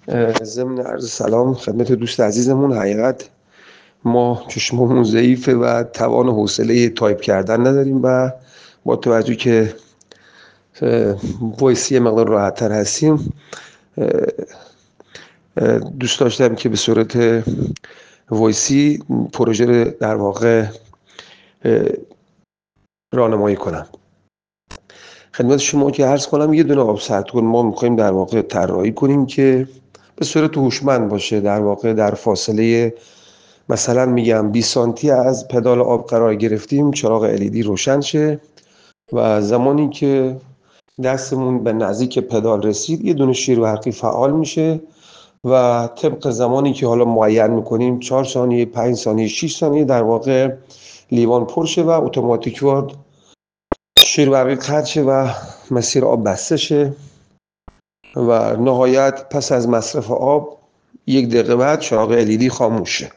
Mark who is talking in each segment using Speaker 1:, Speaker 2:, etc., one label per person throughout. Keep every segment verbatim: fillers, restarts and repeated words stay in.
Speaker 1: ضمن عرض سلام خدمت دوست عزیزمون. حقیقت ما چشممون ضعیفه و توان و حوصله تایپ کردن نداریم و با توجه که وایسی مقدار راحت تر هستیم دوست داشتم که به صورت وایسی پروژه رو در واقع راهنمایی کنم. خدمت شما که عرض کنم یه دونه آبسردکن ما میخوایم در واقع طراحی کنیم که به صورت هوشمند باشه، در واقع در فاصله مثلا میگم بیست سانتی از پدال آب قرار گرفتیم چراغ ال ای دی روشن شه و زمانی که دستمون به نزدیک پدال رسید یه دونه شیر برقی فعال میشه و طبق زمانی که حالا معین میکنیم چهار ثانیه، پنج ثانیه، شش ثانیه در واقع لیوان پر شه و اتوماتیک وارد شیر برقی قطع شه و مسیر آب بسته شه و نهایت پس از مصرف آب یک دقیقه بعد چراغ ال ای دی خاموش شه.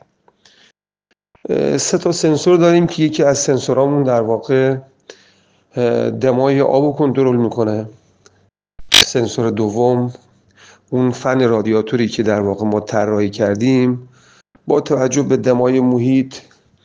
Speaker 1: سه تا سنسور داریم که یکی از سنسورامون در واقع دمای آب رو کنترل میکنه. سنسور دوم اون فن رادیاتوری که در واقع ما طراحی کردیم با توجه به دمای محیط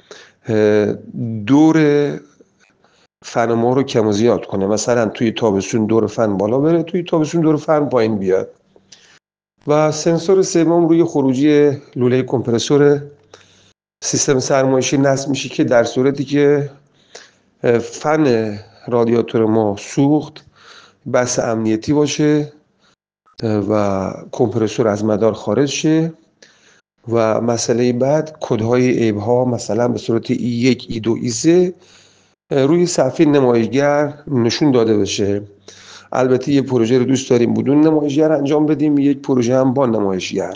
Speaker 1: دور فن ما رو کم و زیاد کنه. مثلا توی تابستون دور فن بالا بره، توی تابستون دور فن پایین بیاد. و سنسور سوم روی خروجی لوله کمپرسور سیستم سرمایشی نصب میشه که در صورتی که فن رادیاتور ما سوخت بس امنیتی باشه و کمپرسور از مدار خارج شه و مسئله بعد کدهای عیب ها مثلا به صورت ای یک، ای دو، ای سه روی صفحه نمایشگر نشون داده بشه. البته یه پروژه رو دوست داریم بدون نمایشگر انجام بدیم، یک پروژه هم با نمایشگر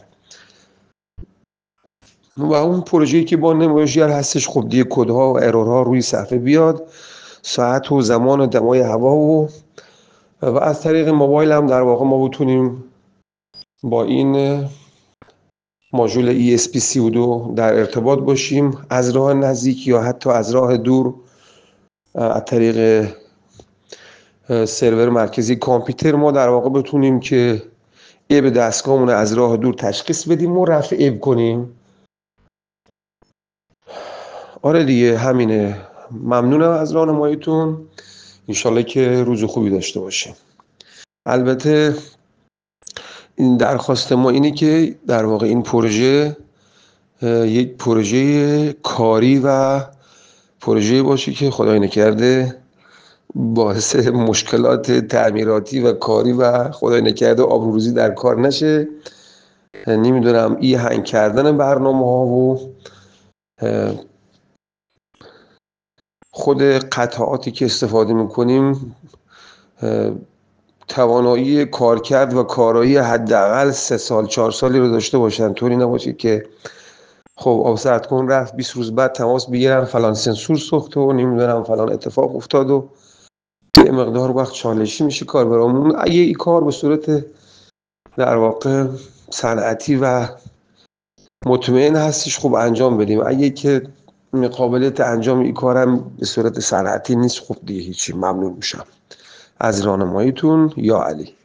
Speaker 1: و اون پروژه‌ای که با نمایشگر هستش خب دیگه کدها و ارورها روی صفحه بیاد، ساعت و زمان و دمای هوا و و از طریق موبایل هم در واقع ما بتونیم با این ماژول ای اس پی سی و دو در ارتباط باشیم از راه نزدیک یا حتی از راه دور از طریق سرور مرکزی کامپیوتر ما در واقع بتونیم که عیب دستگاهمون از راه دور تشخیص بدیم و رفع عیب کنیم. آره دیگه همینه. ممنونم از راهنماییتون. انشالله که روز خوبی داشته باشیم. البته این درخواست ما اینه که در واقع این پروژه یک پروژه کاری و پروژه باشه که خدای نکرده باعث مشکلات تعمیراتی و کاری و خدای نکرده آبروریزی در کار نشه. نمیدونم ای هنگ کردن برنامه ها و خود قطعاتی که استفاده میکنیم توانایی کارکرد و کارایی حداقل سه سال چهار سالی رو داشته باشن، طوری نباشه که خب آبسردکن رفت بیست روز بعد تماس بگیرن فلان سنسور سوخت و نمیدونم فلان اتفاق افتاد و یه مقدار وقت چالشی میشه کار برامون. اگه این کار به صورت در واقع صنعتی و مطمئن هستش خب انجام بدیم. اگه که قابلیت انجام این کارم به صورت صنعتی نیست خب دیگه هیچی. ممنون میشم از راهنماییتون. یا علی.